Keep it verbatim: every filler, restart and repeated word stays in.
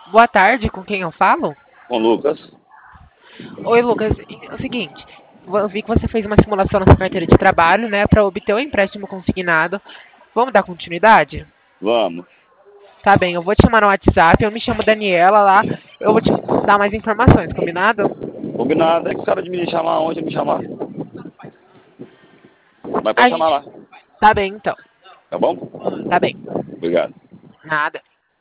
Boa tarde, com quem eu falo? Com o Lucas. Oi, Lucas. É o seguinte, eu vi que você fez uma simulação na sua carteira de trabalho, né, para obter o empréstimo consignado. Vamos dar continuidade? Vamos. Tá bem, eu vou te chamar no WhatsApp, eu me chamo Daniela lá, eu vou te dar mais informações, combinado? Combinado. É que o cara de me chamar onde me chamar. Mas A pode chamar gente. lá. Tá bem, então. Tá bom? Tá bem. Obrigado. Nada.